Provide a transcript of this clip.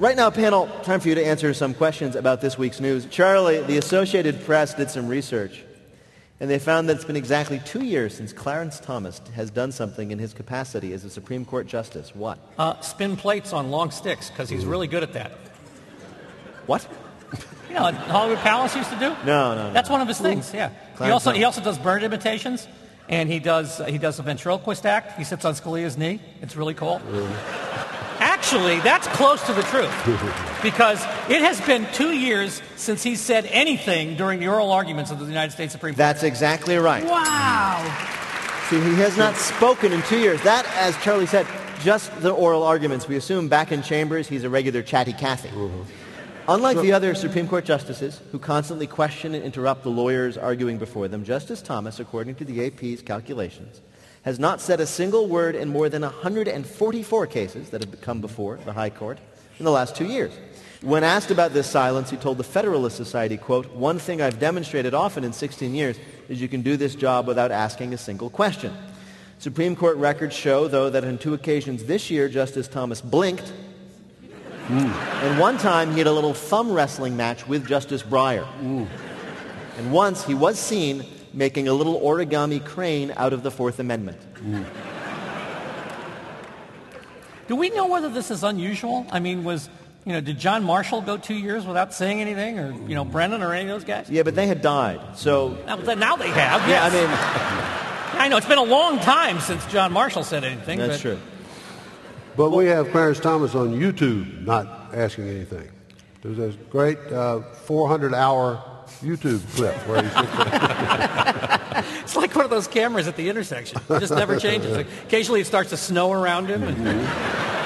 Right now, panel, time for you to answer some questions about this week's news. Charlie, the Associated Press did some research, and they found that it's been exactly 2 years since Clarence Thomas has done something in his capacity as a Supreme Court justice. What? Spin plates on long sticks, because he's really good at that. What? You know, what Hollywood Palace used to do? No. That's one of his things, yeah. He also does bird imitations, and he does a ventriloquist act. He sits on Scalia's knee. It's really cool. Actually, that's close to the truth, because it has been 2 years since he said anything during the oral arguments of the United States Supreme Court. That's exactly right. Wow. See, he has not spoken in 2 years. That, as Charlie said, just the oral arguments. We assume back in chambers he's a regular chatty Cathy. Unlike the other Supreme Court justices who constantly question and interrupt the lawyers arguing before them, Justice Thomas, according to the AP's calculations, has not said a single word in more than 144 cases that have come before the High Court in the last 2 years. When asked about this silence, he told the Federalist Society, quote, "One thing I've demonstrated often in 16 years is you can do this job without asking a single question." Supreme Court records show, though, that on 2 occasions this year, Justice Thomas blinked, and one time he had a little thumb wrestling match with Justice Breyer. And once he was seen making a little origami crane out of the Fourth Amendment. Do we know whether this is unusual? I mean, did John Marshall go 2 years without saying anything, or, Brennan or any of those guys? Yeah, but they had died, so... Now they have, yes. Yeah, I know, it's been a long time since John Marshall said anything. That's true. But we have Clarence Thomas on YouTube not asking anything. There's a great 400-hour YouTube clip where he sits there. It's like one of those cameras at the intersection. It just never changes. Occasionally it starts to snow around him. And